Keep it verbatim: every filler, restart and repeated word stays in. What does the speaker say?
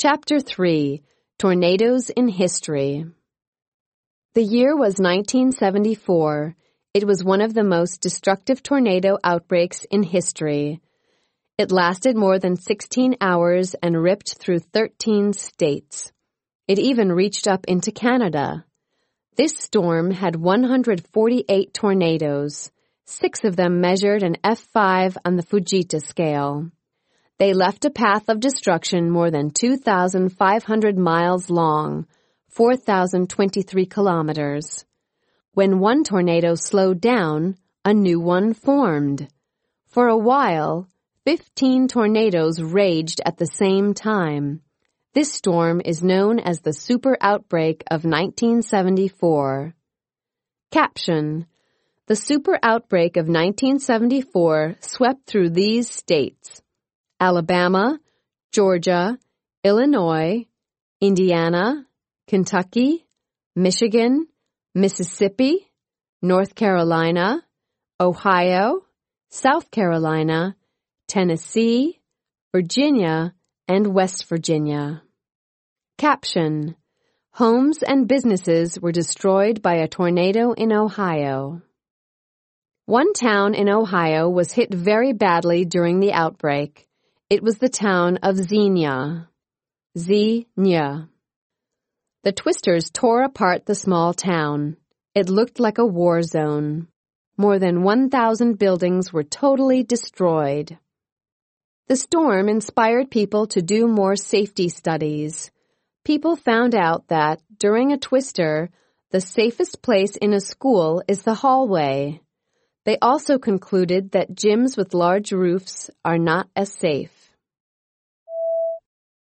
Chapter three. Tornadoes in History. The year was nineteen seventy-four. It was one of the most destructive tornado outbreaks in history. It lasted more than sixteen hours and ripped through thirteen states. It even reached up into Canada. This storm had one hundred forty-eight tornadoes. Six of them measured an F five on the Fujita scale. They left a path of destruction more than two thousand five hundred miles long, four thousand twenty-three kilometers. When one tornado slowed down, a new one formed. For a while, fifteen tornadoes raged at the same time. This storm is known as the super outbreak of nineteen seventy-four. Caption: The super outbreak of nineteen seventy-four swept through these states: Alabama, Georgia, Illinois, Indiana, Kentucky, Michigan, Mississippi, North Carolina, Ohio, South Carolina, Tennessee, Virginia, and West Virginia. Caption: Homes and businesses were destroyed by a tornado in Ohio. One town in Ohio was hit very badly during the outbreak. It was the town of Xenia. Xenia. The twisters tore apart the small town. It looked like a war zone. More than one thousand buildings were totally destroyed. The storm inspired people to do more safety studies. People found out that, during a twister, the safest place in a school is the hallway. They also concluded that gyms with large roofs are not as safe.